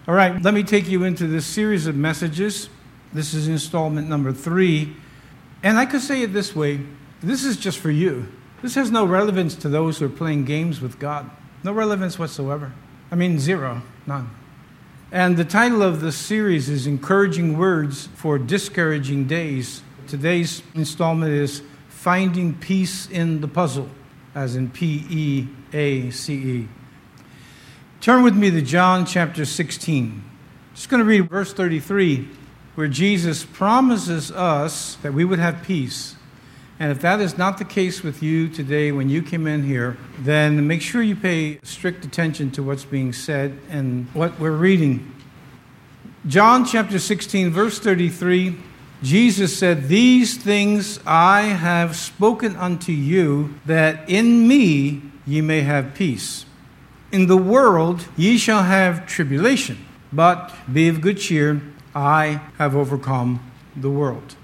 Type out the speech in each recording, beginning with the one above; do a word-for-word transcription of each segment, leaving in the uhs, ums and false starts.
All right, let me take you into this series of messages. This is installment number three. And I could say it this way. This is just for you. This has no relevance to those who are playing games with God. No relevance whatsoever. I mean, zero. None. And the title of the series is Encouraging Words for Discouraging Days. Today's installment is Finding Peace in the Puzzle, as in P E A C E. Turn with me to John chapter sixteen. Just going to read verse thirty-three, where Jesus promises us that we would have peace. And if that is not the case with you today when you came in here, then make sure you pay strict attention to what's being said and what we're reading. John chapter sixteen, verse thirty-three, Jesus said, "These things I have spoken unto you, that in me ye may have peace. In the world ye shall have tribulation, but be of good cheer, I have overcome the world."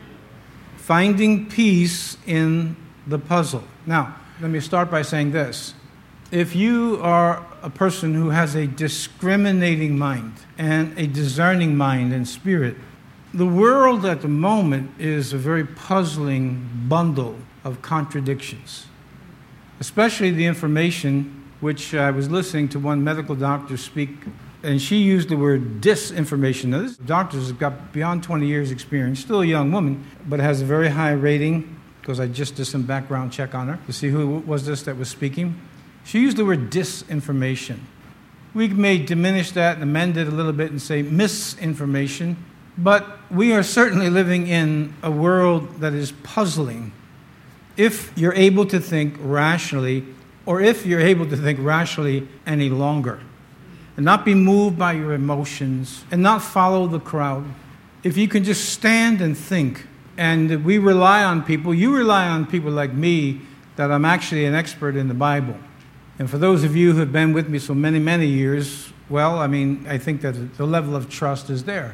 Finding peace in the puzzle. Now, let me start by saying this. If you are a person who has a discriminating mind and a discerning mind and spirit, the world at the moment is a very puzzling bundle of contradictions, especially the information which I was listening to one medical doctor speak, and she used the word disinformation. Now, this doctor has got beyond twenty years experience, still a young woman, but has a very high rating, because I just did some background check on her to see who was this that was speaking. She used the word disinformation. We may diminish that and amend it a little bit and say misinformation, but we are certainly living in a world that is puzzling. If you're able to think rationally, or if you're able to think rationally any longer, and not be moved by your emotions, and not follow the crowd. If you can just stand and think, and we rely on people, you rely on people like me, that I'm actually an expert in the Bible. And for those of you who have been with me so many, many years, well, I mean, I think that the level of trust is there.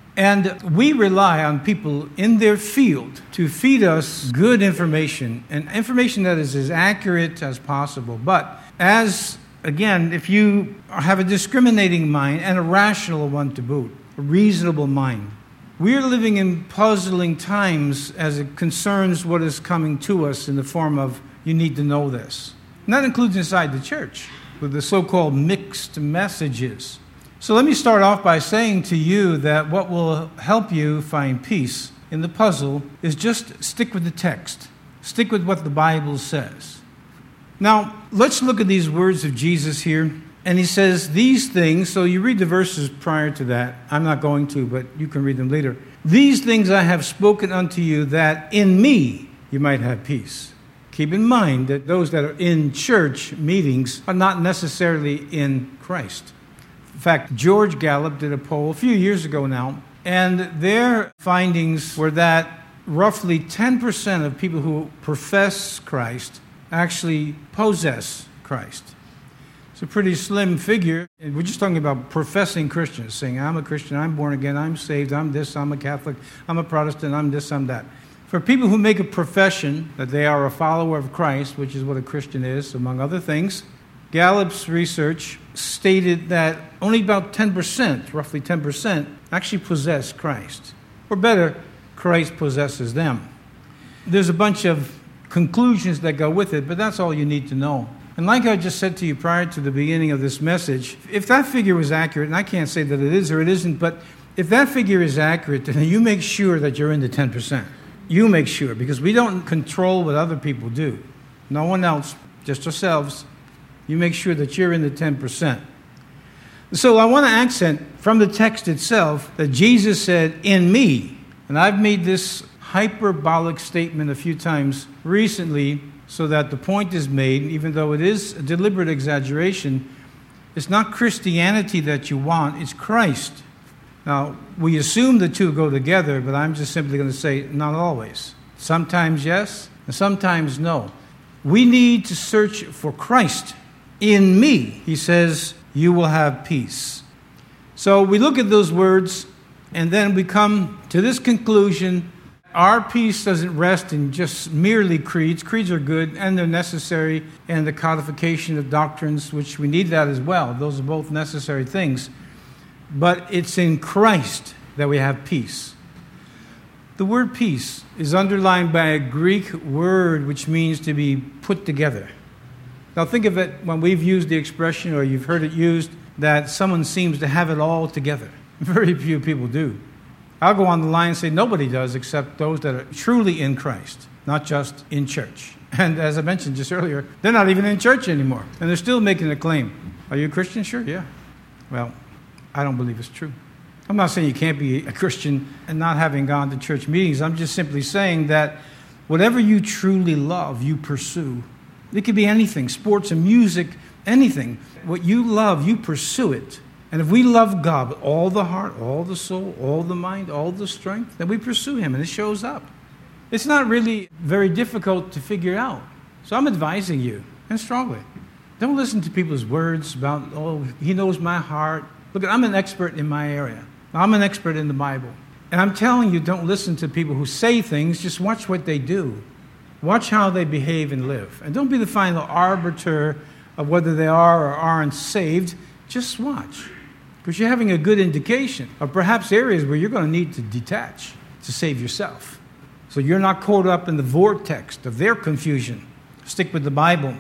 And we rely on people in their field to feed us good information, and information that is as accurate as possible. But as, again, if you have a discriminating mind and a rational one to boot, a reasonable mind, we're living in puzzling times as it concerns what is coming to us in the form of, you need to know this. And that includes inside the church, with the so-called mixed messages. So let me start off by saying to you that what will help you find peace in the puzzle is just stick with the text. Stick with what the Bible says. Now, let's look at these words of Jesus here. And he says these things, so you read the verses prior to that. I'm not going to, but you can read them later. "These things I have spoken unto you, that in me you might have peace." Keep in mind that those that are in church meetings are not necessarily in Christ. In fact, George Gallup did a poll a few years ago now, and their findings were that roughly ten percent of people who profess Christ actually possess Christ. It's a pretty slim figure. We're just talking about professing Christians, saying, I'm a Christian, I'm born again, I'm saved, I'm this, I'm a Catholic, I'm a Protestant, I'm this, I'm that. For people who make a profession that they are a follower of Christ, which is what a Christian is, among other things, Gallup's research stated that only about ten percent, roughly ten percent, actually possess Christ. Or better, Christ possesses them. There's a bunch of conclusions that go with it, but that's all you need to know. And like I just said to you prior to the beginning of this message, if that figure was accurate, and I can't say that it is or it isn't, but if that figure is accurate, then you make sure that you're in the ten percent. You make sure, because we don't control what other people do. No one else, just ourselves. You make sure that you're in the ten percent. So I want to accent from the text itself that Jesus said, in me. And I've made this hyperbolic statement a few times recently so that the point is made, even though it is a deliberate exaggeration. It's not Christianity that you want, it's Christ. Now, we assume the two go together, but I'm just simply going to say not always. Sometimes yes, and sometimes no. We need to search for Christ. In me, he says, you will have peace. So we look at those words, and then we come to this conclusion. Our peace doesn't rest in just merely creeds. Creeds are good, and they're necessary, and the codification of doctrines, which we need that as well. Those are both necessary things. but it's in Christ that we have peace. The word peace is underlined by a Greek word which means to be put together. Now think of it when we've used the expression, or you've heard it used, that someone seems to have it all together. Very few people do. I'll go on the line and say nobody does except those that are truly in Christ, not just in church. And as I mentioned just earlier, they're not even in church anymore, and they're still making a claim. Are you a Christian? Sure, yeah. Well, I don't believe it's true. I'm not saying you can't be a Christian and not having gone to church meetings. I'm just simply saying that whatever you truly love, you pursue. It could be anything, sports and music, anything. What you love, you pursue it. And if we love God with all the heart, all the soul, all the mind, all the strength, then we pursue Him, and it shows up. It's not really very difficult to figure out. So I'm advising you, and strongly, don't listen to people's words about, oh, he knows my heart. Look, I'm an expert in my area. I'm an expert in the Bible. And I'm telling you, don't listen to people who say things. Just watch what they do. Watch how they behave and live. And don't be the final arbiter of whether they are or aren't saved. Just watch. Because you're having a good indication of perhaps areas where you're going to need to detach to save yourself. So you're not caught up in the vortex of their confusion. Stick with the Bible.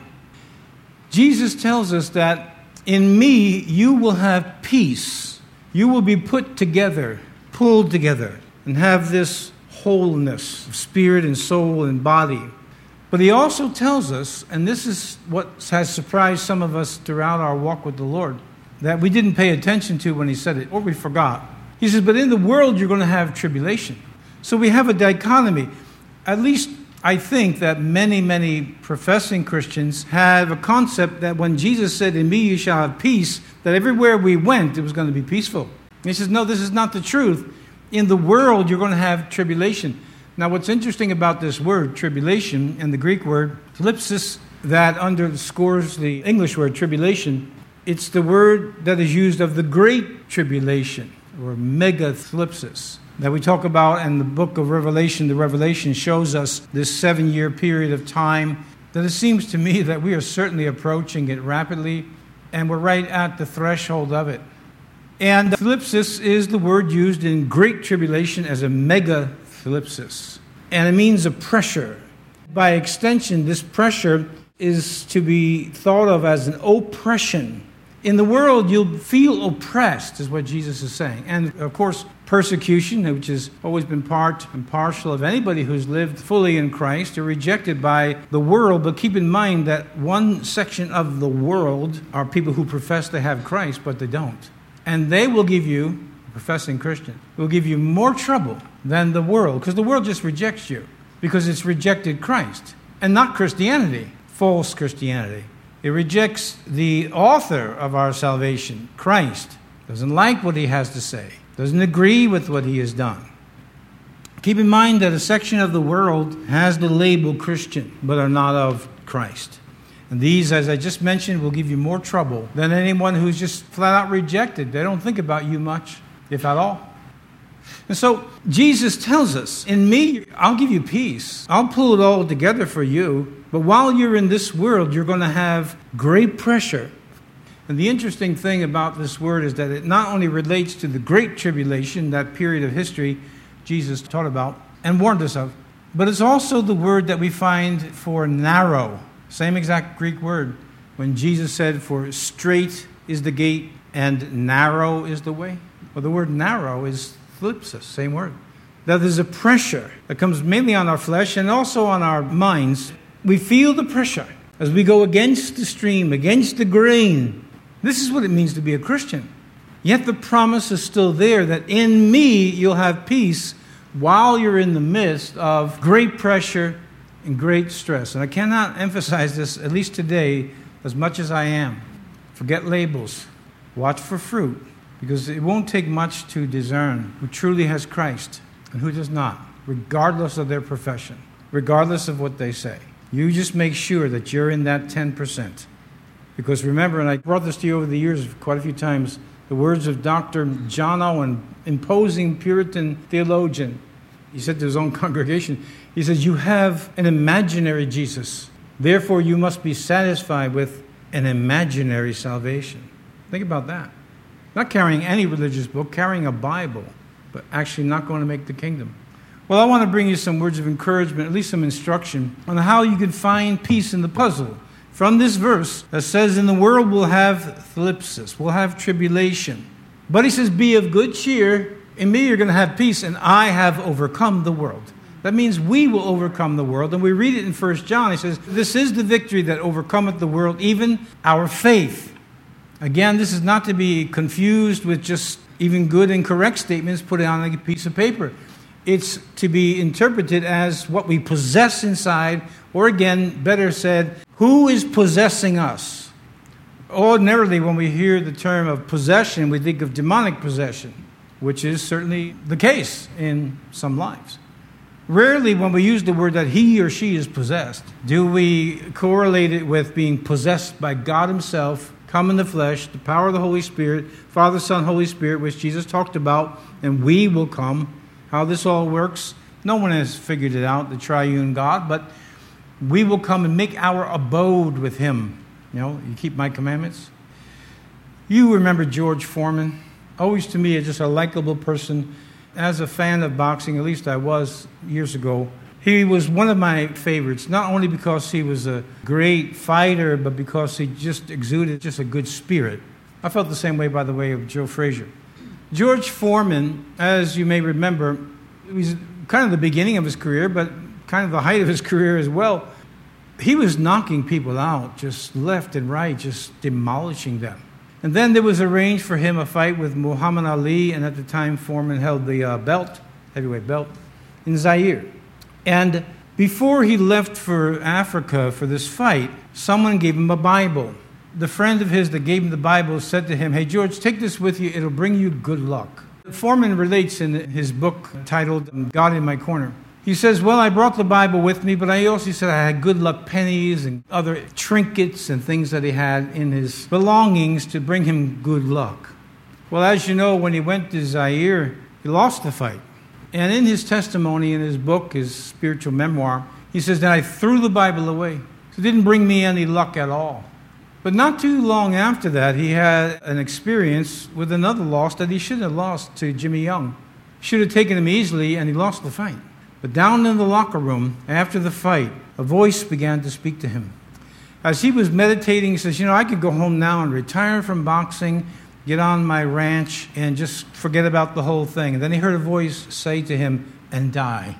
Jesus tells us that in me you will have peace. You will be put together, pulled together, and have this wholeness of spirit and soul and body. But he also tells us, and this is what has surprised some of us throughout our walk with the Lord, that we didn't pay attention to when he said it, or we forgot. He says, but in the world you're going to have tribulation. So we have a dichotomy. At least I think that many, many professing Christians have a concept that when Jesus said, in me you shall have peace, that everywhere we went, it was going to be peaceful. And he says, no, this is not the truth. In the world, you're going to have tribulation. Now, what's interesting about this word, tribulation, and the Greek word, thlipsis, that underscores the English word, tribulation, it's the word that is used of the great tribulation, or megathlipsis, that we talk about in the book of Revelation. The Revelation shows us this seven-year period of time that it seems to me that we are certainly approaching it rapidly, and we're right at the threshold of it. And thlipsis is the word used in great tribulation as a megathlipsis, and it means a pressure. By extension, this pressure is to be thought of as an oppression. In the world, you'll feel oppressed, is what Jesus is saying. And, of course, persecution, which has always been part and parcel of anybody who's lived fully in Christ, are rejected by the world. But keep in mind that one section of the world are people who profess they have Christ, but they don't. And they will give you, professing Christian, will give you more trouble than the world, because the world just rejects you, because it's rejected Christ, and not Christianity, false Christianity. It rejects the author of our salvation, Christ. Doesn't like what he has to say. Doesn't agree with what he has done. Keep in mind that a section of the world has the label Christian, but are not of Christ. And these, as I just mentioned, will give you more trouble than anyone who's just flat out rejected. They don't think about you much, if at all. And so Jesus tells us, in me, I'll give you peace. I'll pull it all together for you. But while you're in this world, you're going to have great pressure. And the interesting thing about this word is that it not only relates to the great tribulation, that period of history Jesus taught about and warned us of, but it's also the word that we find for narrow. Same exact Greek word. When Jesus said, for straight is the gate and narrow is the way. Well, the word narrow is thlipsis, same word. That there's a pressure that comes mainly on our flesh and also on our minds. We feel the pressure as we go against the stream, against the grain. This is what it means to be a Christian. Yet the promise is still there that in me you'll have peace while you're in the midst of great pressure and great stress. And I cannot emphasize this, at least today, as much as I am. Forget labels. Watch for fruit. Because it won't take much to discern who truly has Christ and who does not, regardless of their profession, regardless of what they say. You just make sure that you're in that ten percent. Because remember, and I brought this to you over the years quite a few times, the words of Doctor John Owen, imposing Puritan theologian. He said to his own congregation, he says, you have an imaginary Jesus. Therefore, you must be satisfied with an imaginary salvation. Think about that. Not carrying any religious book, carrying a Bible, but actually not going to make the kingdom. Well, I want to bring you some words of encouragement, at least some instruction, on how you can find peace in the puzzle. From this verse that says, in the world we'll have thlipsis, we'll have tribulation. But he says, be of good cheer. In me you're going to have peace, and I have overcome the world. That means we will overcome the world. And we read it in First John. He says, this is the victory that overcometh the world, even our faith. Again, this is not to be confused with just even good and correct statements put on a piece of paper. It's to be interpreted as what we possess inside, or again, better said, who is possessing us? Ordinarily, when we hear the term of possession, we think of demonic possession, which is certainly the case in some lives. Rarely, when we use the word that he or she is possessed, do we correlate it with being possessed by God himself, come in the flesh, the power of the Holy Spirit, Father, Son, Holy Spirit, which Jesus talked about, and we will come. How this all works, no one has figured it out, the triune God, but we will come and make our abode with him. You know, you keep my commandments. You remember George Foreman, always to me just a likable person. As a fan of boxing, at least I was years ago, he was one of my favorites, not only because he was a great fighter, but because he just exuded just a good spirit. I felt the same way, by the way, of Joe Frazier. George Foreman, as you may remember, was kind of the beginning of his career, but kind of the height of his career as well. He was knocking people out, just left and right, just demolishing them. And then there was arranged for him a fight with Muhammad Ali, and at the time Foreman held the uh, belt, heavyweight belt, in Zaire. And before he left for Africa for this fight, someone gave him a Bible. The friend of his that gave him the Bible said to him, hey, George, take this with you. It'll bring you good luck. Foreman relates in his book titled God in My Corner. He says, well, I brought the Bible with me, but I also said I had good luck pennies and other trinkets and things that he had in his belongings to bring him good luck. Well, as you know, when he went to Zaire, he lost the fight. And in his testimony, in his book, his spiritual memoir, he says that I threw the Bible away. It didn't bring me any luck at all. But not too long after that, he had an experience with another loss that he shouldn't have lost to Jimmy Young. Should have taken him easily, and he lost the fight. But down in the locker room, after the fight, a voice began to speak to him. As he was meditating, he says, you know, I could go home now and retire from boxing, get on my ranch, and just forget about the whole thing. And then he heard a voice say to him, and die.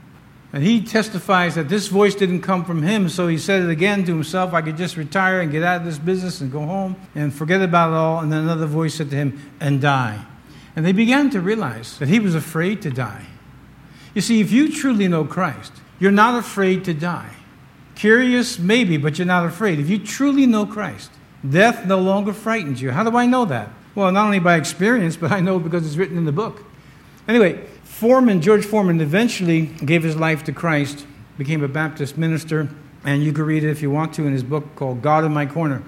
And he testifies that this voice didn't come from him, so he said it again to himself, I could just retire and get out of this business and go home and forget about it all. And then another voice said to him, and die. And they began to realize that he was afraid to die. You see, if you truly know Christ, you're not afraid to die. Curious, maybe, but you're not afraid. If you truly know Christ, death no longer frightens you. How do I know that? Well, not only by experience, but I know because it's written in the book. Anyway, Foreman, George Foreman, eventually gave his life to Christ, became a Baptist minister, and you can read it if you want to in his book called God in My Corner.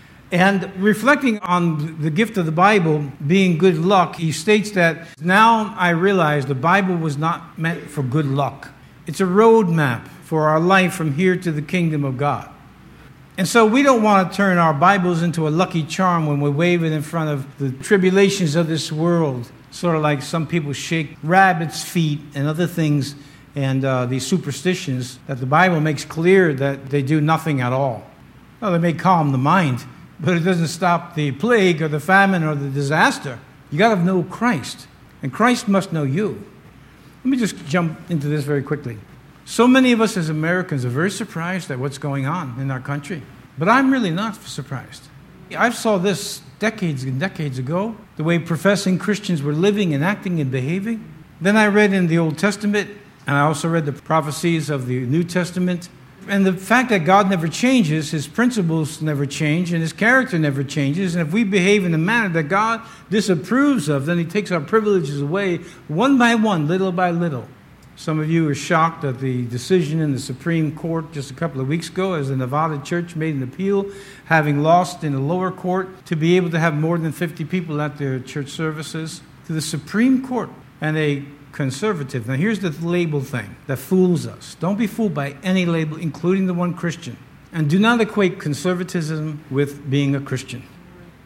And reflecting on the gift of the Bible being good luck, he states that, now I realize the Bible was not meant for good luck. It's a roadmap for our life from here to the kingdom of God. And so we don't want to turn our Bibles into a lucky charm when we wave it in front of the tribulations of this world, sort of like some people shake rabbit's feet and other things and uh, these superstitions that the Bible makes clear that they do nothing at all. Well, they may calm the mind, but it doesn't stop the plague or the famine or the disaster. You got to know Christ, and Christ must know you. Let me just jump into this very quickly. So many of us as Americans are very surprised at what's going on in our country, but I'm really not surprised. I saw this decades and decades ago, the way professing Christians were living and acting and behaving. Then I read in the Old Testament, and I also read the prophecies of the New Testament. And the fact that God never changes, his principles never change, and his character never changes. And if we behave in a manner that God disapproves of, then he takes our privileges away one by one, little by little. Some of you are shocked at the decision in the Supreme Court just a couple of weeks ago as the Nevada church made an appeal, having lost in the lower court, to be able to have more than fifty people at their church services, to the Supreme Court. And a conservative. Now here's the label thing that fools us. Don't be fooled by any label, including the one Christian. And do not equate conservatism with being a Christian.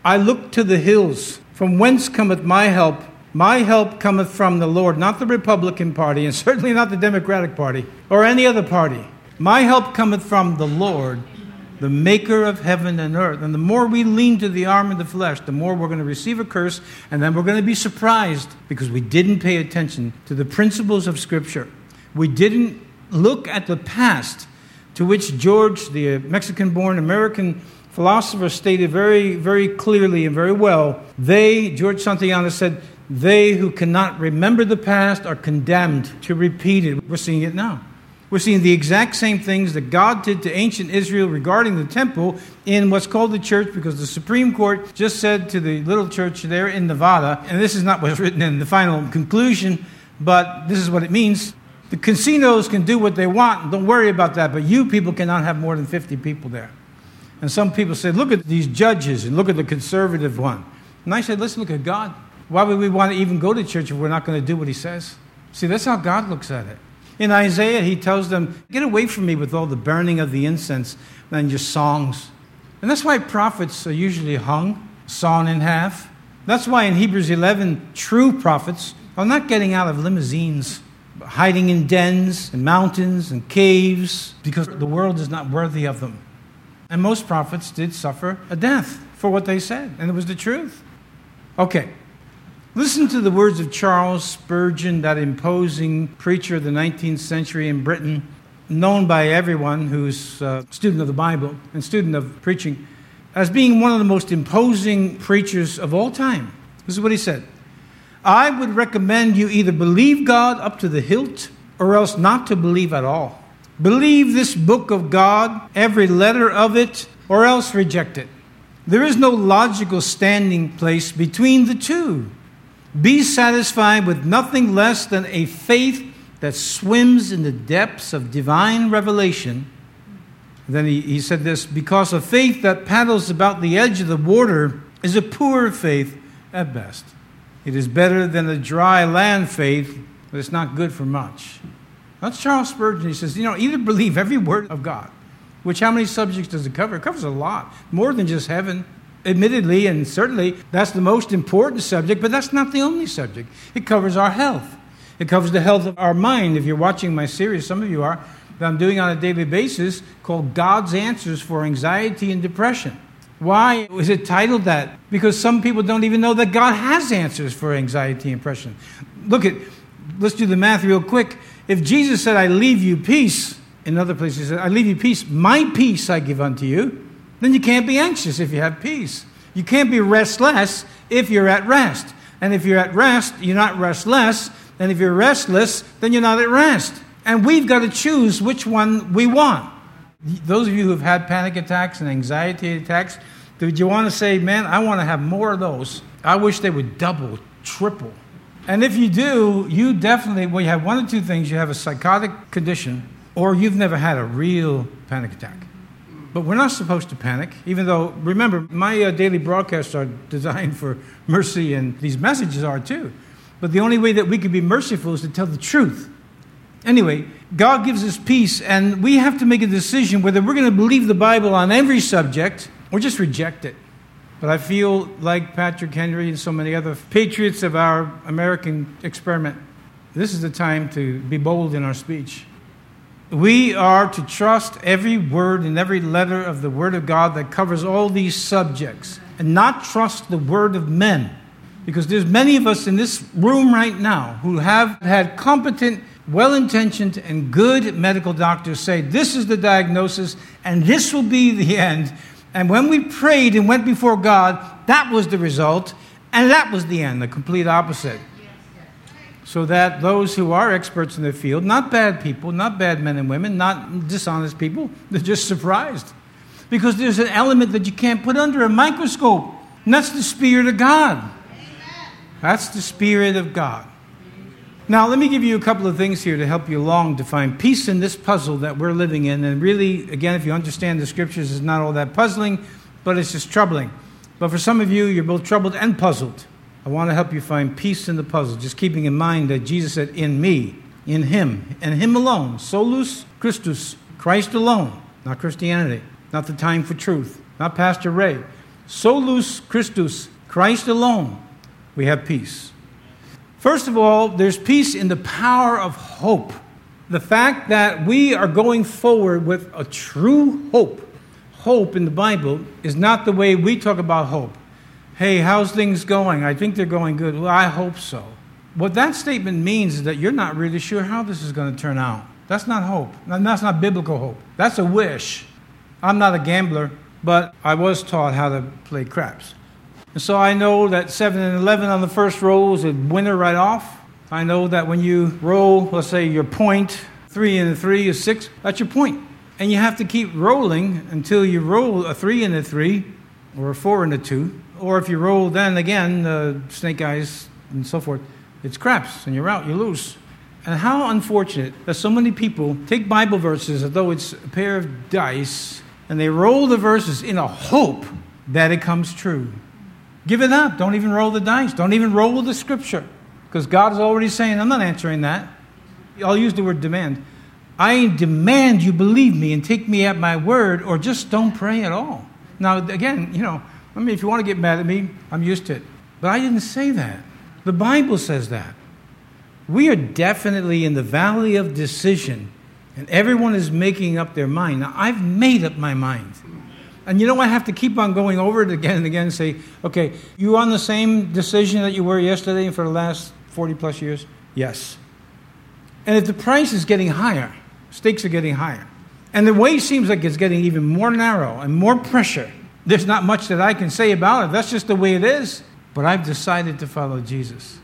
I look to the hills, from whence cometh my help. My help cometh from the Lord, not the Republican Party, and certainly not the Democratic Party, or any other party. My help cometh from the Lord, the maker of heaven and earth. And the more we lean to the arm of the flesh, the more we're going to receive a curse, and then we're going to be surprised because we didn't pay attention to the principles of Scripture. We didn't look at the past, to which George, the Mexican-born American philosopher, stated very, very clearly and very well. They, George Santayana said, they who cannot remember the past are condemned to repeat it. We're seeing it now. We're seeing the exact same things that God did to ancient Israel regarding the temple in what's called the church, because the Supreme Court just said to the little church there in Nevada, and this is not what's written in the final conclusion, but this is what it means. The casinos can do what they want. Don't worry about that. But you people cannot have more than fifty people there. And some people say, look at these judges and look at the conservative one. And I said, let's look at God. Why would we want to even go to church if we're not going to do what he says? See, that's how God looks at it. In Isaiah, he tells them, get away from me with all the burning of the incense and your songs. And that's why prophets are usually hung, sawn in half. That's why in Hebrews eleven, true prophets are not getting out of limousines, hiding in dens and mountains and caves, because the world is not worthy of them. And most prophets did suffer a death for what they said, and it was the truth. Okay, listen to the words of Charles Spurgeon, that imposing preacher of the nineteenth century in Britain, known by everyone who's a student of the Bible and student of preaching, as being one of the most imposing preachers of all time. This is what he said. I would recommend you either believe God up to the hilt or else not to believe at all. Believe this book of God, every letter of it, or else reject it. There is no logical standing place between the two. Be satisfied with nothing less than a faith that swims in the depths of divine revelation. Then he, he said this, because a faith that paddles about the edge of the water is a poor faith at best. It is better than a dry land faith, but it's not good for much. That's Charles Spurgeon. He says, you know, either believe every word of God, which how many subjects does it cover? It covers a lot, more than just heaven. Admittedly, and certainly, that's the most important subject, but that's not the only subject. It covers our health. It covers the health of our mind. If you're watching my series, some of you are, that I'm doing on a daily basis, called God's Answers for Anxiety and Depression. Why is it titled that? Because some people don't even know that God has answers for anxiety and depression. Look at, let's do the math real quick. If Jesus said, I leave you peace, in other places he said, I leave you peace, my peace I give unto you, then you can't be anxious if you have peace. You can't be restless if you're at rest. And if you're at rest, you're not restless. And if you're restless, then you're not at rest. And we've got to choose which one we want. Those of you who have had panic attacks and anxiety attacks, do you want to say, man, I want to have more of those? I wish they would double, triple. And if you do, you definitely, well, you have one or two things. You have a psychotic condition, or you've never had a real panic attack. But we're not supposed to panic, even though, remember, my uh, daily broadcasts are designed for mercy, and these messages are too. But the only way that we can be merciful is to tell the truth. Anyway, God gives us peace, and we have to make a decision whether we're going to believe the Bible on every subject or just reject it. But I feel like Patrick Henry and so many other patriots of our American experiment, this is the time to be bold in our speech. We are to trust every word and every letter of the Word of God that covers all these subjects, and not trust the word of men. Because there's many of us in this room right now who have had competent, well-intentioned, and good medical doctors say, this is the diagnosis, and this will be the end. And when we prayed and went before God, that was the result, and that was the end, the complete opposite. So that those who are experts in their field, not bad people, not bad men and women, not dishonest people, they're just surprised. Because there's an element that you can't put under a microscope, and that's the Spirit of God. That's the Spirit of God. Now, let me give you a couple of things here to help you along to find peace in this puzzle that we're living in. And really, again, if you understand the Scriptures, it's not all that puzzling, but it's just troubling. But for some of you, you're both troubled and puzzled. I want to help you find peace in the puzzle, just keeping in mind that Jesus said, in me, in Him, and Him alone, solus Christus, Christ alone, not Christianity, not the time for truth, not Pastor Ray. Solus Christus, Christ alone, we have peace. First of all, there's peace in the power of hope. The fact that we are going forward with a true hope. Hope in the Bible is not the way we talk about hope. Hey, how's things going? I think they're going good. Well, I hope so. What that statement means is that you're not really sure how this is going to turn out. That's not hope. That's not biblical hope. That's a wish. I'm not a gambler, but I was taught how to play craps. And so I know that seven and eleven on the first roll is a winner right off. I know that when you roll, let's say your point, three and a three is six, that's your point. And you have to keep rolling until you roll a three and a three, or a four and a two. Or if you roll then again, uh, snake eyes and so forth, it's craps and you're out, you lose. And how unfortunate that so many people take Bible verses as though it's a pair of dice and they roll the verses in a hope that it comes true. Give it up. Don't even roll the dice. Don't even roll the scripture. Because God is already saying, I'm not answering that. I'll use the word demand. I demand you believe me and take me at my word, or just don't pray at all. Now, again, you know, I mean, if you want to get mad at me, I'm used to it. But I didn't say that. The Bible says that. We are definitely in the valley of decision, and everyone is making up their mind. Now, I've made up my mind. And you know, I have to keep on going over it again and again and say, okay, you on the same decision that you were yesterday and for the last forty plus years? Yes. And if the price is getting higher, stakes are getting higher, and the way seems like it's getting even more narrow and more pressure, there's not much that I can say about it. That's just the way it is. But I've decided to follow Jesus.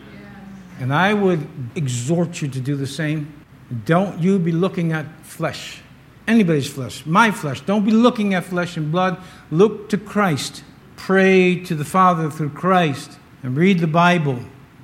And I would exhort you to do the same. Don't you be looking at flesh. Anybody's flesh. My flesh. Don't be looking at flesh and blood. Look to Christ. Pray to the Father through Christ. And read the Bible.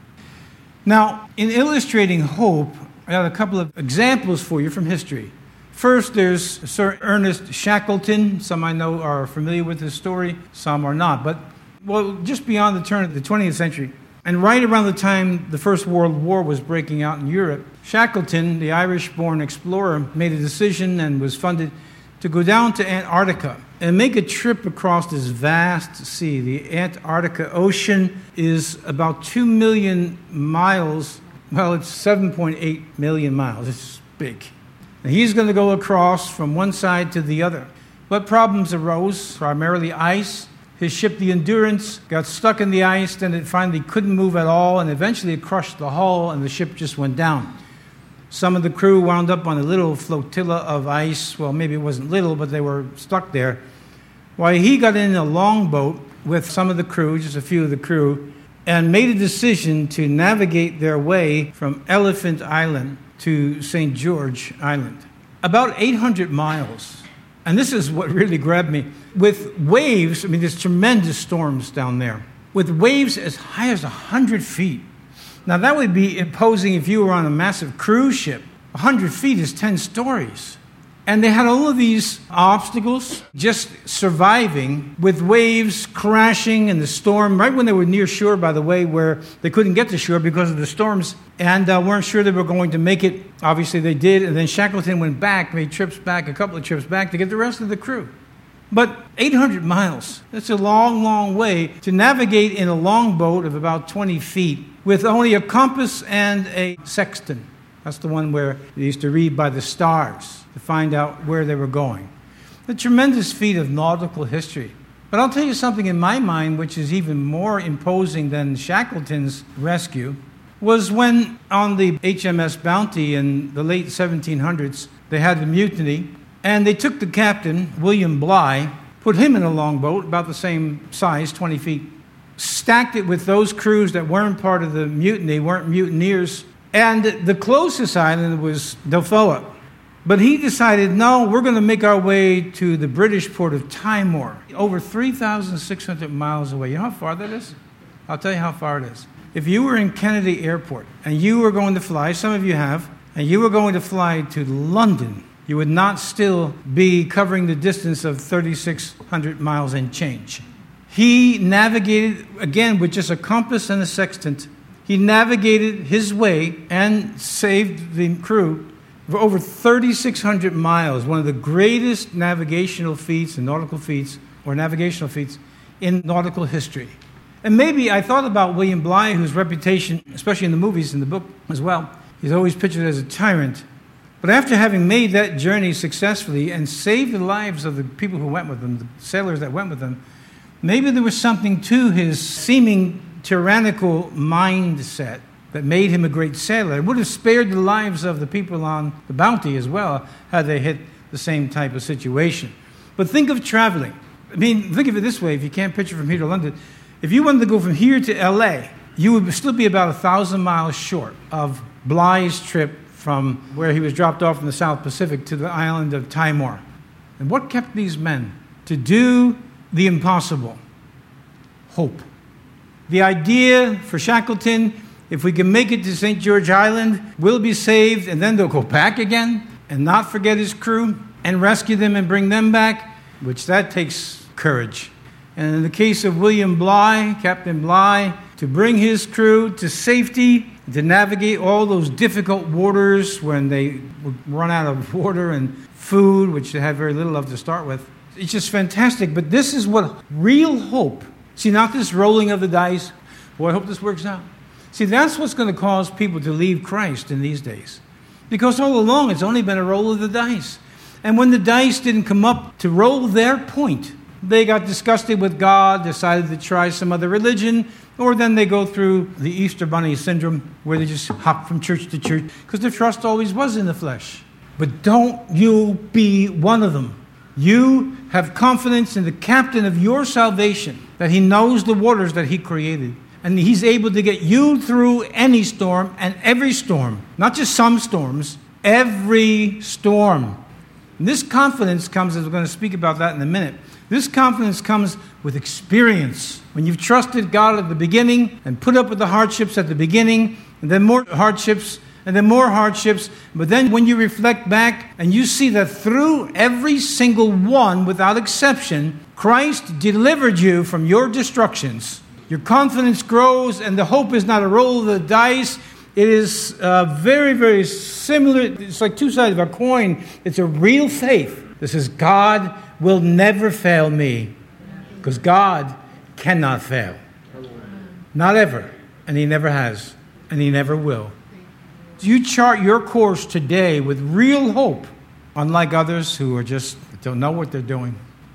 Now, in illustrating hope, I have a couple of examples for you from history. First, there's Sir Ernest Shackleton. Some I know are familiar with his story. Some are not. But, well, just beyond the turn of the twentieth century, and right around the time the First World War was breaking out in Europe, Shackleton, the Irish-born explorer, made a decision and was funded to go down to Antarctica and make a trip across this vast sea. The Antarctica Ocean is about two million miles. Well, it's seven point eight million miles. It's big. And he's going to go across from one side to the other. What problems arose? Primarily ice. His ship, the Endurance, got stuck in the ice, then it finally couldn't move at all, and eventually it crushed the hull, and the ship just went down. Some of the crew wound up on a little flotilla of ice. Well, maybe it wasn't little, but they were stuck there. While he got in a longboat with some of the crew, just a few of the crew, and made a decision to navigate their way from Elephant Island to Saint George Island. About eight hundred miles. And this is what really grabbed me. With waves, I mean, there's tremendous storms down there. With waves as high as one hundred feet. Now, that would be imposing if you were on a massive cruise ship. one hundred feet is ten stories. And they had all of these obstacles, just surviving with waves crashing and the storm, right when they were near shore, by the way, where they couldn't get to shore because of the storms and uh, weren't sure they were going to make it. Obviously, they did. And then Shackleton went back, made trips back, a couple of trips back to get the rest of the crew. But eight hundred miles, that's a long, long way to navigate in a longboat of about twenty feet with only a compass and a sextant. That's the one where they used to read by the stars to find out where they were going. A tremendous feat of nautical history. But I'll tell you something in my mind which is even more imposing than Shackleton's rescue, was when on the H M S Bounty in the late seventeen hundreds, they had a mutiny, and they took the captain, William Bligh, put him in a longboat, about the same size, twenty feet, stacked it with those crews that weren't part of the mutiny, weren't mutineers, and the closest island was Doffoa. But he decided, no, we're going to make our way to the British port of Timor, over three thousand six hundred miles away. You know how far that is? I'll tell you how far it is. If you were in Kennedy Airport and you were going to fly, some of you have, and you were going to fly to London, you would not still be covering the distance of three thousand six hundred miles and change. He navigated, again, with just a compass and a sextant. He navigated his way and saved the crew for over three thousand six hundred miles, one of the greatest navigational feats and nautical feats, or navigational feats, in nautical history. And maybe I thought about William Bligh, whose reputation, especially in the movies and the book as well, he's always pictured as a tyrant. But after having made that journey successfully and saved the lives of the people who went with him, the sailors that went with him, maybe there was something to his seeming tyrannical mindset that made him a great sailor. It would have spared the lives of the people on the Bounty as well had they hit the same type of situation. But think of traveling. I mean, think of it this way, if you can't picture from here to London. If you wanted to go from here to L A, you would still be about a thousand miles short of Bligh's trip from where he was dropped off in the South Pacific to the island of Timor. And what kept these men to do the impossible? Hope. The idea for Shackleton, if we can make it to Saint George Island, we'll be saved, and then they'll go back again and not forget his crew and rescue them and bring them back, which that takes courage. And in the case of William Bligh, Captain Bligh, to bring his crew to safety, to navigate all those difficult waters when they would run out of water and food, which they had very little of to start with. It's just fantastic. But this is what real hope, see, not this rolling of the dice, boy, I hope this works out. See, that's what's going to cause people to leave Christ in these days. Because all along, it's only been a roll of the dice. And when the dice didn't come up to roll their point, they got disgusted with God, decided to try some other religion, or then they go through the Easter Bunny syndrome where they just hop from church to church because their trust always was in the flesh. But don't you be one of them. You have confidence in the captain of your salvation, that he knows the waters that he created. And he's able to get you through any storm and every storm. Not just some storms, every storm. And this confidence comes, as we're going to speak about that in a minute, this confidence comes with experience. When you've trusted God at the beginning and put up with the hardships at the beginning, and then more hardships, and then more hardships, but then when you reflect back and you see that through every single one, without exception, Christ delivered you from your destructions. Your confidence grows, and the hope is not a roll of the dice. It is uh, very, very similar. It's like two sides of a coin. It's a real faith. This is God will never fail me, because God cannot fail. Not ever. And he never has. And he never will. You chart your course today with real hope, unlike others who are just don't know what they're doing.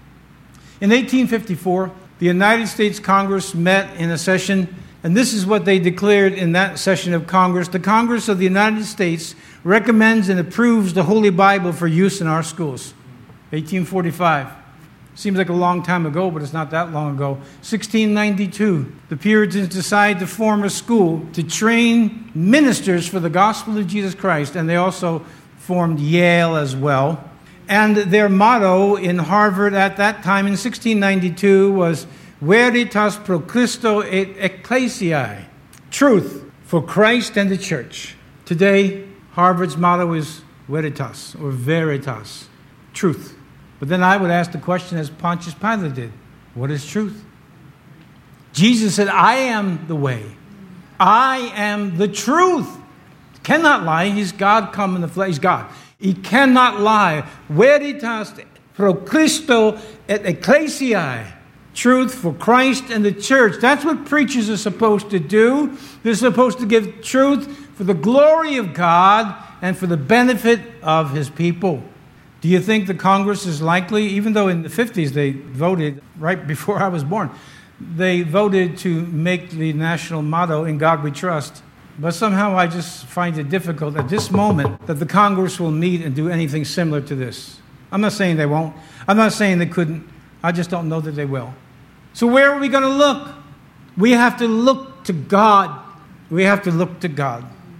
In eighteen fifty-four, the United States Congress met in a session, and this is what they declared in that session of Congress. The Congress of the United States recommends and approves the Holy Bible for use in our schools. eighteen forty-five. Seems like a long time ago, but it's not that long ago. sixteen ninety-two, the Puritans decide to form a school to train ministers for the gospel of Jesus Christ, and they also formed Yale as well. And their motto in Harvard at that time in sixteen ninety-two was Veritas pro Christo et Ecclesiae, truth for Christ and the church. Today, Harvard's motto is Veritas, or Veritas, truth. But then I would ask the question as Pontius Pilate did, what is truth? Jesus said, I am the way. I am the truth. Cannot lie. He's God come in the flesh. He's God. He cannot lie. Veritas pro Christo et Ecclesiae. Truth for Christ and the church. That's what preachers are supposed to do. They're supposed to give truth for the glory of God and for the benefit of his people. Do you think the Congress is likely, even though in the fifties they voted, right before I was born, they voted to make the national motto, In God We Trust. But somehow I just find it difficult at this moment that the Congress will meet and do anything similar to this. I'm not saying they won't. I'm not saying they couldn't. I just don't know that they will. So where are we going to look? We have to look to God. We have to look to God.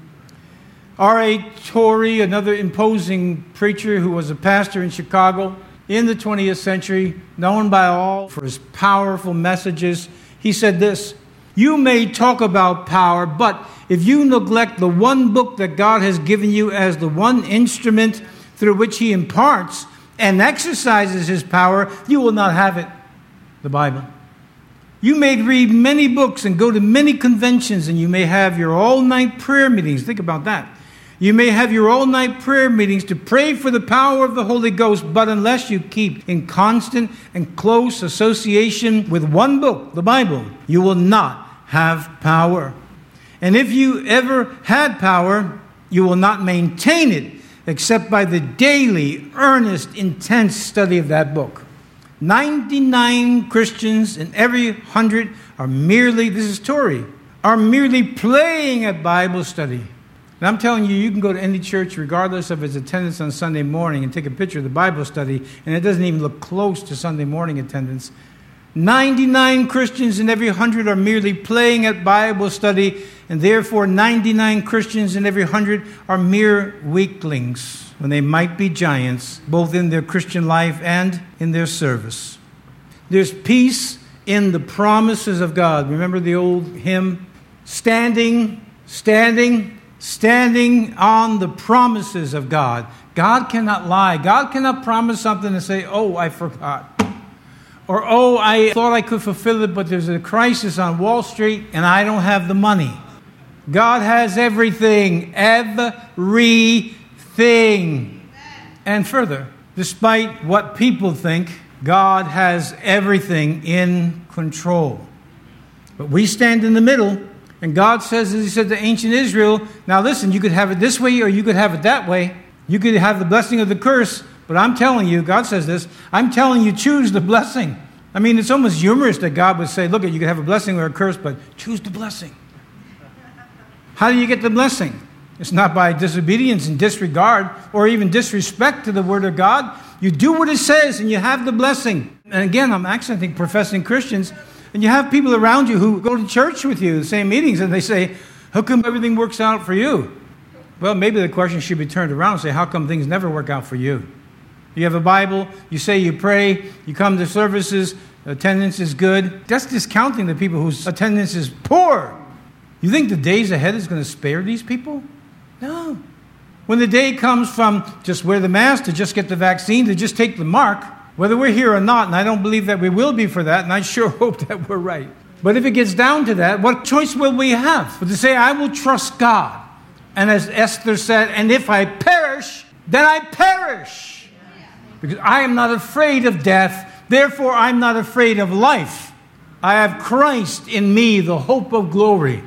R A Torrey, another imposing preacher who was a pastor in Chicago in the twentieth century, known by all for his powerful messages, he said this, you may talk about power, but if you neglect the one book that God has given you as the one instrument through which he imparts and exercises his power, you will not have it, the Bible. You may read many books and go to many conventions, and you may have your all-night prayer meetings. Think about that. You may have your all-night prayer meetings to pray for the power of the Holy Ghost, but unless you keep in constant and close association with one book, the Bible, you will not have power. And if you ever had power, you will not maintain it except by the daily, earnest, intense study of that book. ninety-nine Christians in every hundred are merely, this is Tory, are merely playing at Bible study. And I'm telling you, you can go to any church, regardless of its attendance on Sunday morning, and take a picture of the Bible study, and it doesn't even look close to Sunday morning attendance. ninety-nine Christians in every hundred are merely playing at Bible study, and therefore ninety-nine Christians in every hundred are mere weaklings, when they might be giants, both in their Christian life and in their service. There's peace in the promises of God. Remember the old hymn? Standing, standing, standing on the promises of God. God cannot lie. God cannot promise something and say, oh, I forgot. Or, oh, I thought I could fulfill it, but there's a crisis on Wall Street and I don't have the money. God has everything. Everything. And further, despite what people think, God has everything in control. But we stand in the middle. And God says, as he said to ancient Israel, now listen, you could have it this way or you could have it that way. You could have the blessing or the curse, but I'm telling you, God says this, I'm telling you, choose the blessing. I mean, it's almost humorous that God would say, look, you could have a blessing or a curse, but choose the blessing. How do you get the blessing? It's not by disobedience and disregard or even disrespect to the Word of God. You do what it says and you have the blessing. And again, I'm accenting professing Christians. And you have people around you who go to church with you, the same meetings, and they say, how come everything works out for you? Well, maybe the question should be turned around and say, how come things never work out for you? You have a Bible, you say you pray, you come to services, attendance is good. That's discounting the people whose attendance is poor. You think the days ahead is going to spare these people? No. When the day comes from just wear the mask, to just get the vaccine, to just take the mark, whether we're here or not, and I don't believe that we will be for that, and I sure hope that we're right. But if it gets down to that, what choice will we have? But to say, I will trust God. And as Esther said, and if I perish, then I perish. Because I am not afraid of death, therefore I'm not afraid of life. I have Christ in me, the hope of glory.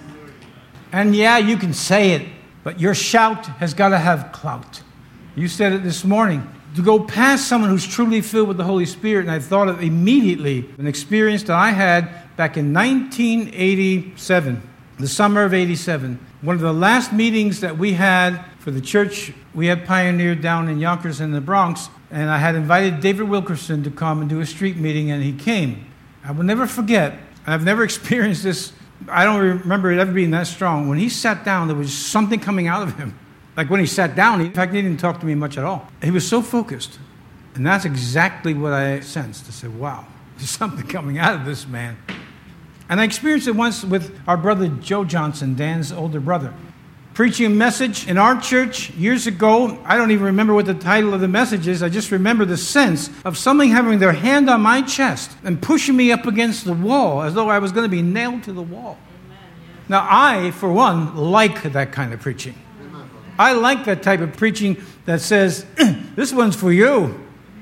And yeah, you can say it, but your shout has got to have clout. You said it this morning. To go past someone who's truly filled with the Holy Spirit, and I thought of immediately an experience that I had back in nineteen eighty-seven, the summer of eighty-seven. One of the last meetings that we had for the church we had pioneered down in Yonkers in the Bronx, and I had invited David Wilkerson to come and do a street meeting, and he came. I will never forget, and I've never experienced this, I don't remember it ever being that strong. When he sat down, there was something coming out of him. Like when he sat down, he, in fact, he didn't talk to me much at all. He was so focused. And that's exactly what I sensed. I said, wow, there's something coming out of this man. And I experienced it once with our brother Joe Johnson, Dan's older brother. Preaching a message in our church years ago. I don't even remember what the title of the message is. I just remember the sense of somebody having their hand on my chest and pushing me up against the wall as though I was going to be nailed to the wall. Amen, yes. Now, I, for one, like that kind of preaching. I like that type of preaching that says, this one's for you.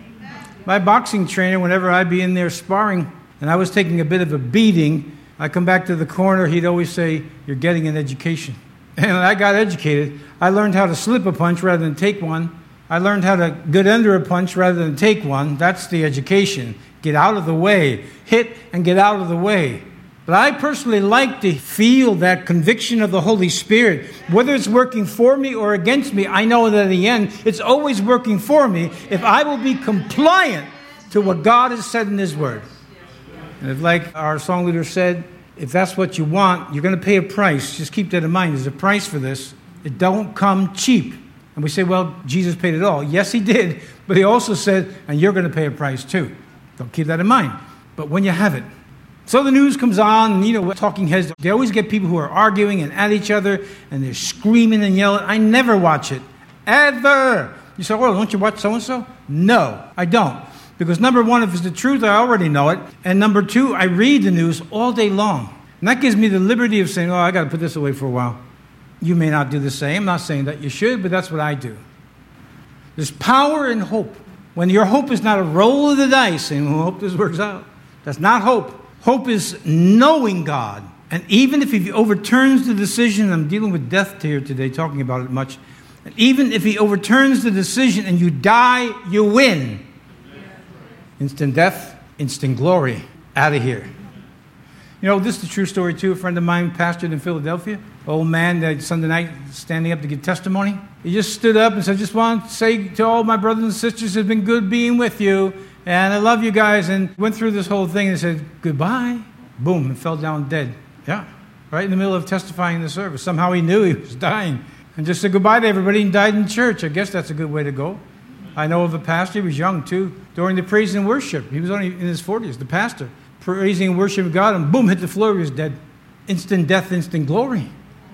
My boxing trainer, whenever I'd be in there sparring, and I was taking a bit of a beating, I'd come back to the corner, he'd always say, you're getting an education. And when I got educated, I learned how to slip a punch rather than take one. I learned how to get under a punch rather than take one. That's the education. Get out of the way. Hit and get out of the way. But I personally like to feel that conviction of the Holy Spirit. Whether it's working for me or against me, I know that in the end, it's always working for me if I will be compliant to what God has said in His Word. And if, like our song leader said, if that's what you want, you're going to pay a price. Just keep that in mind. There's a price for this. It don't come cheap. And we say, well, Jesus paid it all. Yes, He did. But He also said, and you're going to pay a price too. Don't keep that in mind. But when you have it, so the news comes on, and, you know, talking heads, they always get people who are arguing and at each other, and they're screaming and yelling. I never watch it. Ever. You say, well, don't you watch so-and-so? No, I don't. Because number one, if it's the truth, I already know it. And number two, I read the news all day long. And that gives me the liberty of saying, oh, I got to put this away for a while. You may not do the same. I'm not saying that you should, but that's what I do. There's power in hope. When your hope is not a roll of the dice and hope this works out. That's not hope. Hope is knowing God. And even if he overturns the decision, I'm dealing with death here today, talking about it much. And even if he overturns the decision and you die, you win. Instant death, instant glory. Out of here. You know, this is a true story too. A friend of mine pastored in Philadelphia. Old man that Sunday night standing up to give testimony. He just stood up and said, I just want to say to all my brothers and sisters, it's been good being with you. And I love you guys. And went through this whole thing and said, goodbye. Boom, and fell down dead. Yeah, right in the middle of testifying in the service. Somehow he knew he was dying. And just said goodbye to everybody and died in church. I guess that's a good way to go. I know of a pastor, he was young too. During the praise and worship, he was only in his forties, the pastor. Praising and worshiping God, and boom, hit the floor, he was dead. Instant death, instant glory.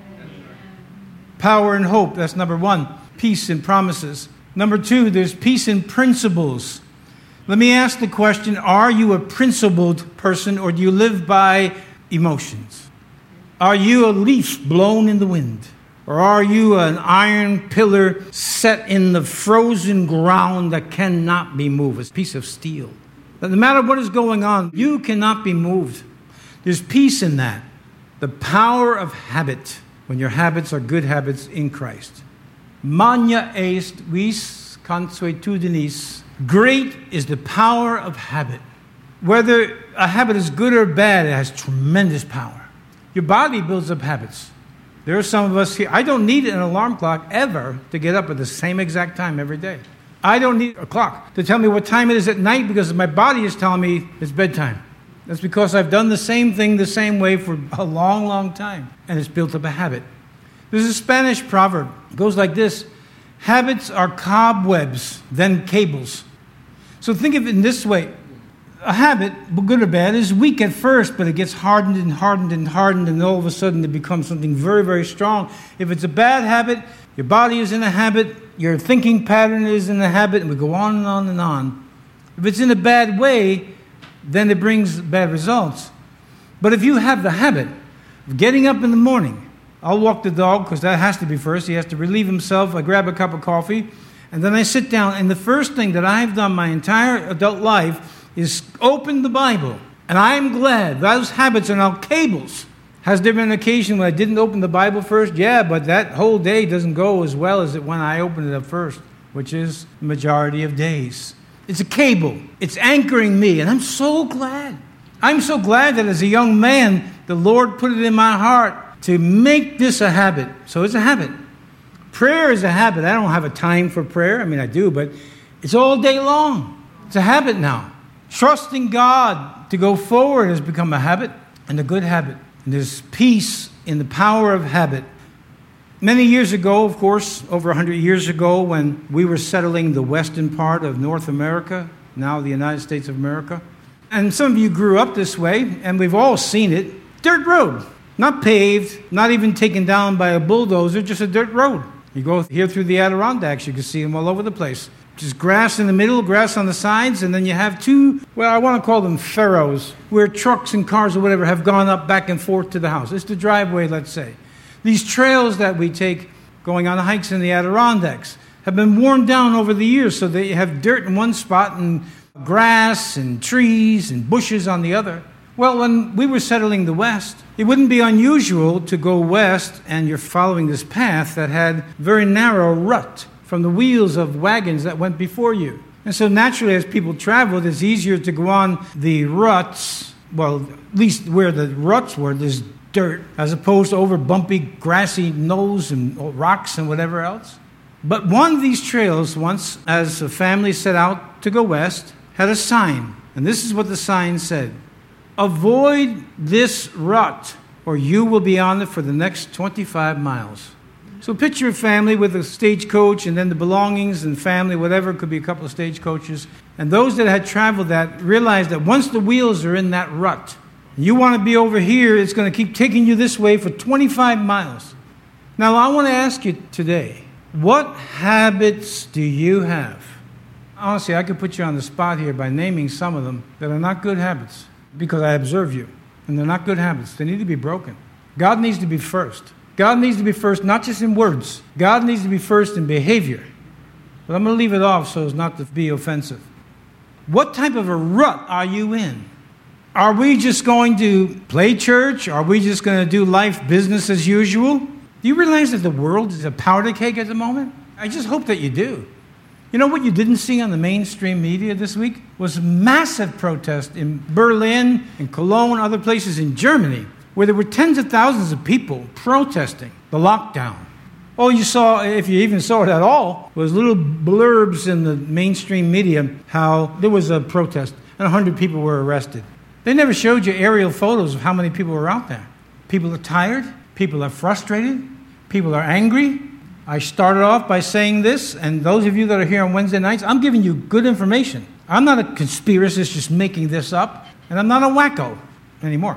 Power and hope, that's number one. Peace and promises. Number two, there's peace and principles. Let me ask the question, are you a principled person or do you live by emotions? Are you a leaf blown in the wind? Or are you an iron pillar set in the frozen ground that cannot be moved? A piece of steel. But no matter what is going on, you cannot be moved. There's peace in that. The power of habit. When your habits are good habits in Christ. Magna est vis consuetudinis. Great is the power of habit. Whether a habit is good or bad, it has tremendous power. Your body builds up habits. There are some of us here, I don't need an alarm clock ever to get up at the same exact time every day. I don't need a clock to tell me what time it is at night because my body is telling me it's bedtime. That's because I've done the same thing the same way for a long, long time. And it's built up a habit. There's a Spanish proverb. It goes like this. Habits are cobwebs, then cables. So think of it in this way. A habit, good or bad, is weak at first, but it gets hardened and hardened and hardened, and all of a sudden it becomes something very, very strong. If it's a bad habit, your body is in a habit, your thinking pattern is in a habit, and we go on and on and on. If it's in a bad way, then it brings bad results. But if you have the habit of getting up in the morning, I'll walk the dog because that has to be first. He has to relieve himself. I grab a cup of coffee, and then I sit down. And the first thing that I've done my entire adult life is open the Bible. And I'm glad. Those habits are now cables. Has there been an occasion when I didn't open the Bible first? Yeah, but that whole day doesn't go as well as it when I opened it up first, which is the majority of days. It's a cable. It's anchoring me, and I'm so glad. I'm so glad that as a young man, the Lord put it in my heart to make this a habit. So it's a habit. Prayer is a habit. I don't have a time for prayer. I mean, I do, but it's all day long. It's a habit now. Trusting God to go forward has become a habit and a good habit. And there's peace in the power of habit. Many years ago, of course, over one hundred years ago, when we were settling the western part of North America, now the United States of America, and some of you grew up this way, and we've all seen it, dirt road. Not paved, not even taken down by a bulldozer, just a dirt road. You go here through the Adirondacks, you can see them all over the place. Just grass in the middle, grass on the sides, and then you have two, well, I want to call them furrows, where trucks and cars or whatever have gone up back and forth to the house. It's the driveway, let's say. These trails that we take going on hikes in the Adirondacks have been worn down over the years, so that you have dirt in one spot and grass and trees and bushes on the other. Well, when we were settling the West, it wouldn't be unusual to go west and you're following this path that had very narrow rut from the wheels of wagons that went before you. And so naturally, as people traveled, it's easier to go on the ruts, well, at least where the ruts were, there's dirt, as opposed to over bumpy, grassy knolls and rocks and whatever else. But one of these trails once, as a family set out to go west, had a sign. And this is what the sign said. Avoid this rut, or you will be on it for the next twenty-five miles. So picture a family with a stagecoach and then the belongings and family, whatever, it could be a couple of stagecoaches. And those that had traveled that realized that once the wheels are in that rut, you want to be over here, it's going to keep taking you this way for twenty-five miles. Now, I want to ask you today, what habits do you have? Honestly, I could put you on the spot here by naming some of them that are not good habits because I observe you. And they're not good habits. They need to be broken. God needs to be first. God needs to be first, not just in words. God needs to be first in behavior. But I'm going to leave it off so as not to be offensive. What type of a rut are you in? Are we just going to play church? Are we just going to do life business as usual? Do you realize that the world is a powder keg at the moment? I just hope that you do. You know what you didn't see on the mainstream media this week was massive protest in Berlin, in Cologne, other places in Germany, where there were tens of thousands of people protesting the lockdown. All you saw, if you even saw it at all, was little blurbs in the mainstream media how there was a protest and one hundred people were arrested. They never showed you aerial photos of how many people were out there. People are tired. People are frustrated. People are angry. I started off by saying this, and those of you that are here on Wednesday nights, I'm giving you good information. I'm not a conspiracist just making this up, and I'm not a wacko anymore.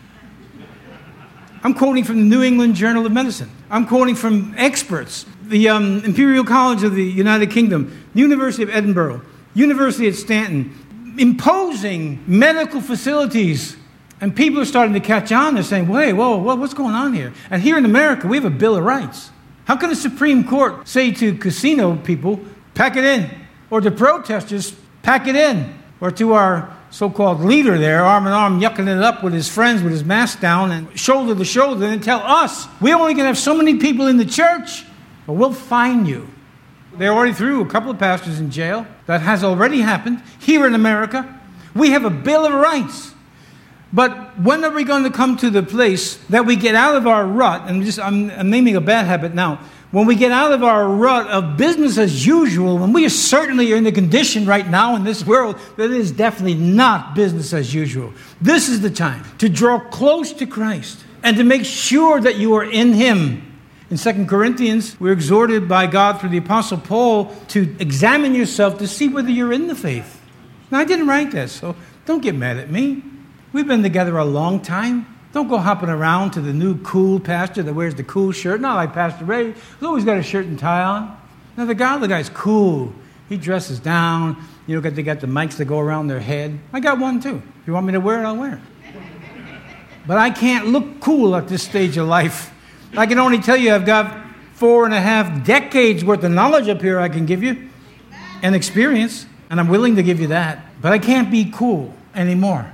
I'm quoting from the New England Journal of Medicine. I'm quoting from experts, the um, Imperial College of the United Kingdom, the University of Edinburgh, University of Stanton, imposing medical facilities. And people are starting to catch on. They're saying, wait, whoa, whoa, what's going on here? And here in America, we have a Bill of Rights. How can the Supreme Court say to casino people, pack it in? Or to protesters, pack it in? Or to our so-called leader there, arm in arm, yucking it up with his friends with his mask down and shoulder to shoulder, and tell us, we only can have so many people in the church, or we'll fine you. They already threw a couple of pastors in jail. That has already happened here in America. We have a Bill of Rights. But when are we going to come to the place that we get out of our rut, and just I'm, I'm naming a bad habit now, when we get out of our rut of business as usual, when we are certainly in the condition right now in this world that it is definitely not business as usual. This is the time to draw close to Christ and to make sure that you are in Him. In Second Corinthians, we're exhorted by God through the Apostle Paul to examine yourself to see whether you're in the faith. Now, I didn't write this, so don't get mad at me. We've been together a long time. Don't go hopping around to the new cool pastor that wears the cool shirt. Not like Pastor Ray. He's always got a shirt and tie on. Now, the guy, the guy's cool. He dresses down. You know, they got the mics that go around their head. I got one, too. If you want me to wear it, I'll wear it. But I can't look cool at this stage of life. I can only tell you I've got four and a half decades worth of knowledge up here I can give you and experience, and I'm willing to give you that. But I can't be cool anymore.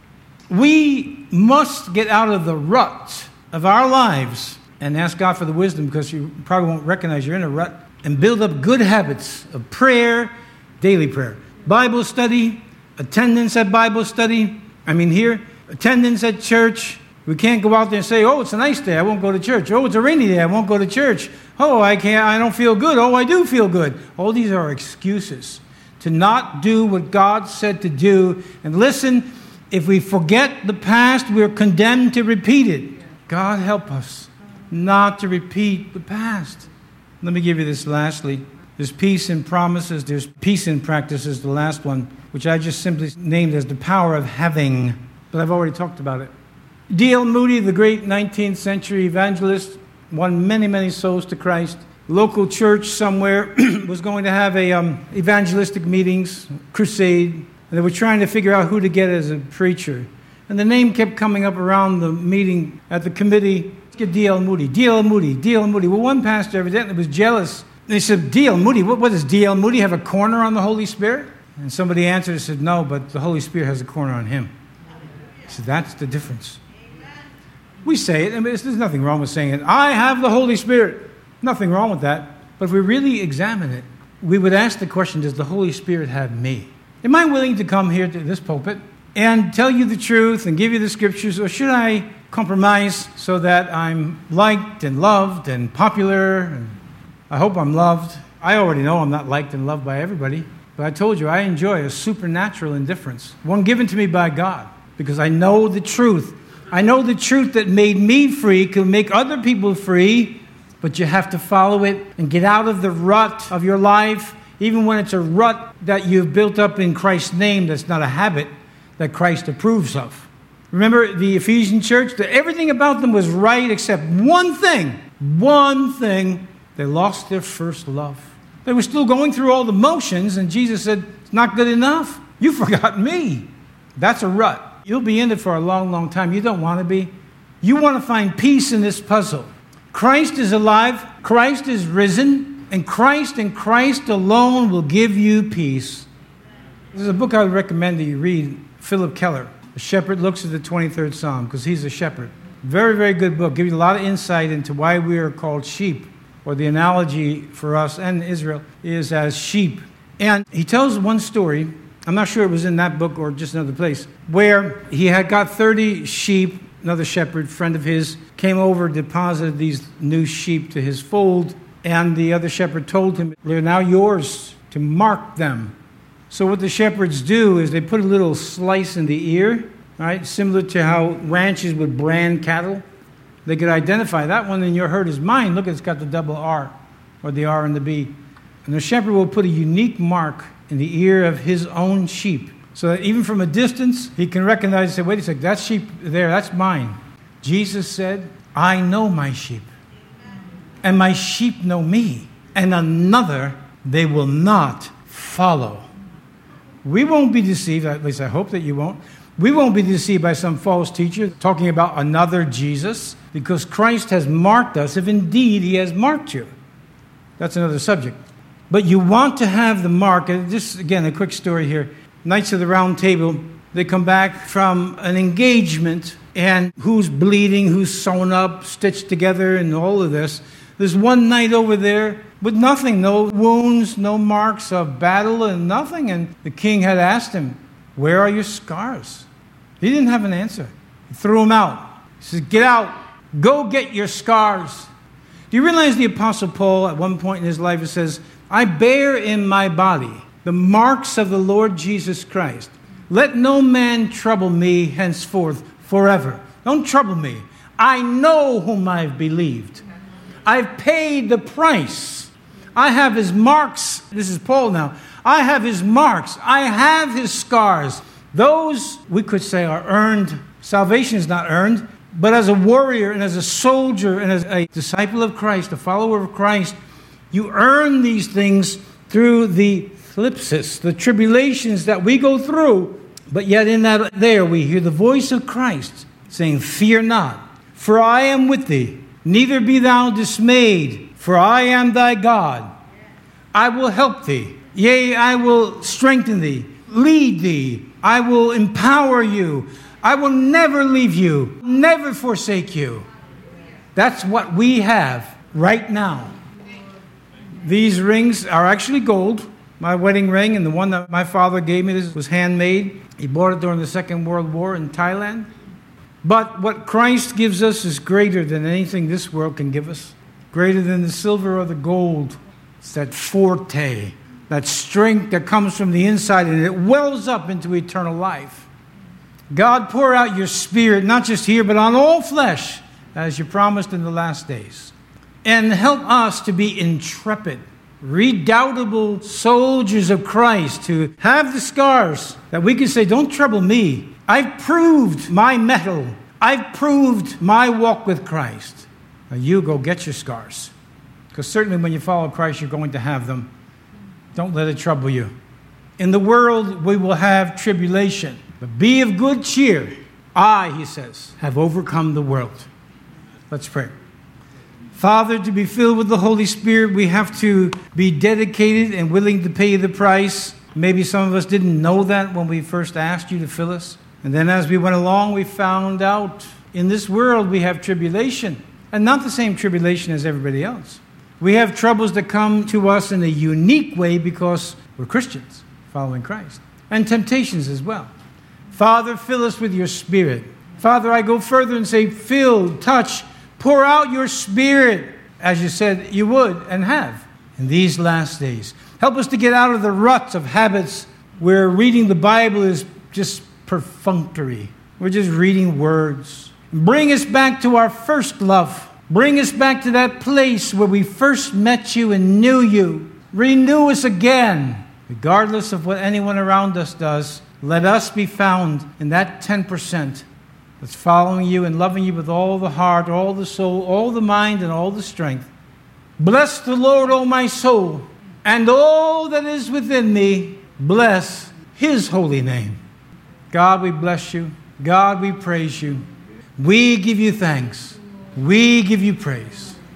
We must get out of the rut of our lives and ask God for the wisdom, because you probably won't recognize you're in a rut, and build up good habits of prayer, daily prayer, Bible study, attendance at Bible study. I mean here, attendance at church. We can't go out there and say, oh, it's a nice day, I won't go to church. Oh, it's a rainy day, I won't go to church. Oh, I can't, I don't feel good. Oh, I do feel good. All these are excuses to not do what God said to do. And listen, if we forget the past, we're condemned to repeat it. God help us not to repeat the past. Let me give you this lastly. There's peace in promises. There's peace in practices, the last one, which I just simply named as the power of having. But I've already talked about it. D L Moody, the great nineteenth century evangelist, won many, many souls to Christ. Local church somewhere was going to have a um, evangelistic meetings, crusade. And they were trying to figure out who to get as a preacher. And the name kept coming up around the meeting at the committee. Let's get D L Moody, D L Moody, D L Moody. Well, one pastor evidently was jealous. And he said, D L Moody, what, what does D L Moody have a corner on the Holy Spirit? And somebody answered and said, no, but the Holy Spirit has a corner on him. He said, that's the difference. We say it, and there's nothing wrong with saying it. I have the Holy Spirit. Nothing wrong with that. But if we really examine it, we would ask the question, does the Holy Spirit have me? Am I willing to come here to this pulpit and tell you the truth and give you the scriptures, or should I compromise so that I'm liked and loved and popular? And I hope I'm loved. I already know I'm not liked and loved by everybody, but I told you I enjoy a supernatural indifference, one given to me by God, because I know the truth. I know the truth that made me free can make other people free, but you have to follow it and get out of the rut of your life. Even when it's a rut that you've built up in Christ's name, that's not a habit that Christ approves of. Remember the Ephesian church? The, everything about them was right except one thing. One thing. They lost their first love. They were still going through all the motions, and Jesus said, it's not good enough. You forgot me. That's a rut. You'll be in it for a long, long time. You don't want to be. You want to find peace in this puzzle. Christ is alive, Christ is risen, and Christ and Christ alone will give you peace. This is a book I would recommend that you read, Philip Keller. A Shepherd Looks at the twenty-third Psalm, because he's a shepherd. Very, very good book. Gives you a lot of insight into why we are called sheep, or the analogy for us and Israel is as sheep. And he tells one story, I'm not sure it was in that book or just another place, where he had got thirty sheep. Another shepherd, friend of his, came over, deposited these new sheep to his fold, and the other shepherd told him, they're now yours to mark them. So what the shepherds do is they put a little slice in the ear, right, similar to how ranchers would brand cattle. They could identify that one in your herd is mine. Look, it's got the double R, or the R and the B. And the shepherd will put a unique mark in the ear of his own sheep, so that even from a distance, he can recognize and say, wait a second, that sheep there, that's mine. Jesus said, I know my sheep, and my sheep know me, and another they will not follow. We won't be deceived, at least I hope that you won't. We won't be deceived by some false teacher talking about another Jesus, because Christ has marked us, if indeed he has marked you. That's another subject. But you want to have the mark, and just again, a quick story here. Knights of the Round Table, they come back from an engagement, and who's bleeding, who's sewn up, stitched together, and all of this. There's one knight over there with nothing, no wounds, no marks of battle, and nothing. And the king had asked him, where are your scars? He didn't have an answer. He threw him out. He said, get out. Go get your scars. Do you realize the Apostle Paul, at one point in his life, it says, I bear in my body the marks of the Lord Jesus Christ. Let no man trouble me henceforth forever. Don't trouble me. I know whom I've believed. I've paid the price. I have his marks. This is Paul now. I have his marks. I have his scars. Those, we could say, are earned. Salvation is not earned. But as a warrior and as a soldier and as a disciple of Christ, a follower of Christ, you earn these things through the thlipsis, the tribulations that we go through. But yet in that there we hear the voice of Christ saying, fear not, for I am with thee. Neither be thou dismayed, for I am thy God. I will help thee. Yea, I will strengthen thee, lead thee. I will empower you. I will never leave you, never forsake you. That's what we have right now. These rings are actually gold. My wedding ring and the one that my father gave me this was handmade. He bought it during the Second World War in Thailand. But what Christ gives us is greater than anything this world can give us. Greater than the silver or the gold. It's that forte, that strength that comes from the inside and it wells up into eternal life. God, pour out your Spirit, not just here, but on all flesh, as you promised in the last days. And help us to be intrepid, redoubtable soldiers of Christ, to have the scars that we can say, don't trouble me. I've proved my mettle. I've proved my walk with Christ. Now you go get your scars. Because certainly when you follow Christ, you're going to have them. Don't let it trouble you. In the world, we will have tribulation. But be of good cheer. I, he says, have overcome the world. Let's pray. Father, to be filled with the Holy Spirit, we have to be dedicated and willing to pay the price. Maybe some of us didn't know that when we first asked you to fill us. And then as we went along, we found out in this world we have tribulation. And not the same tribulation as everybody else. We have troubles that come to us in a unique way because we're Christians following Christ. And temptations as well. Father, fill us with your Spirit. Father, I go further and say, fill, touch, pour out your Spirit, as you said you would and have in these last days. Help us to get out of the ruts of habits where reading the Bible is just perfunctory. We're just reading words. Bring us back to our first love. Bring us back to that place where we first met you and knew you. Renew us again. Regardless of what anyone around us does, let us be found in that ten percent that's following you and loving you with all the heart, all the soul, all the mind, and all the strength. Bless the Lord, O my soul, and all that is within me. Bless his holy name. God, we bless you. God, we praise you. We give you thanks. We give you praise.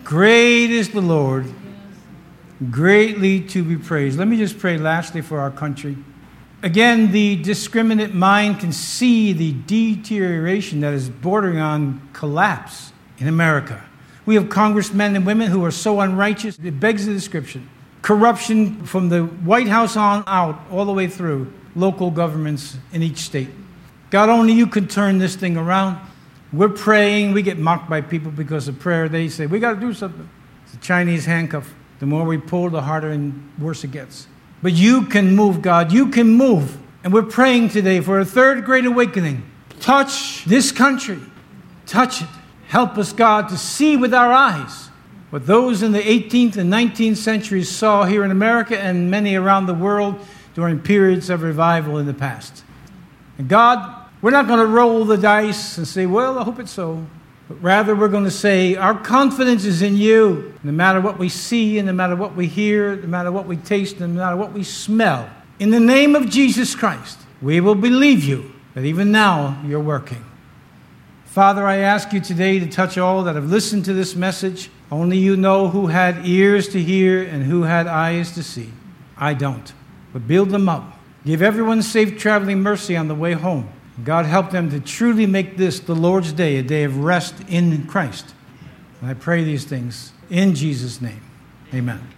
Great is the Lord, greatly to be praised. Let me just pray lastly for our country. Again, the discriminate mind can see the deterioration that is bordering on collapse in America. We have congressmen and women who are so unrighteous, it begs the description. Corruption from the White House on out, all the way through local governments in each state. God, only you can turn this thing around. We're praying. We get mocked by people because of prayer. They say, we got to do something. It's a Chinese handcuff. The more we pull, the harder and worse it gets. But you can move, God. You can move. And we're praying today for a third great awakening. Touch this country. Touch it. Help us, God, to see with our eyes what those in the eighteenth and nineteenth centuries saw here in America and many around the world during periods of revival in the past. And God, we're not going to roll the dice and say, well, I hope it's so. But rather, we're going to say, our confidence is in you. No matter what we see, and no matter what we hear, no matter what we taste, no matter what we smell. In the name of Jesus Christ, we will believe you that even now you're working. Father, I ask you today to touch all that have listened to this message. Only you know who had ears to hear and who had eyes to see. I don't. But build them up. Give everyone safe traveling mercy on the way home. God, help them to truly make this the Lord's day, a day of rest in Christ. And I pray these things in Jesus' name. Amen.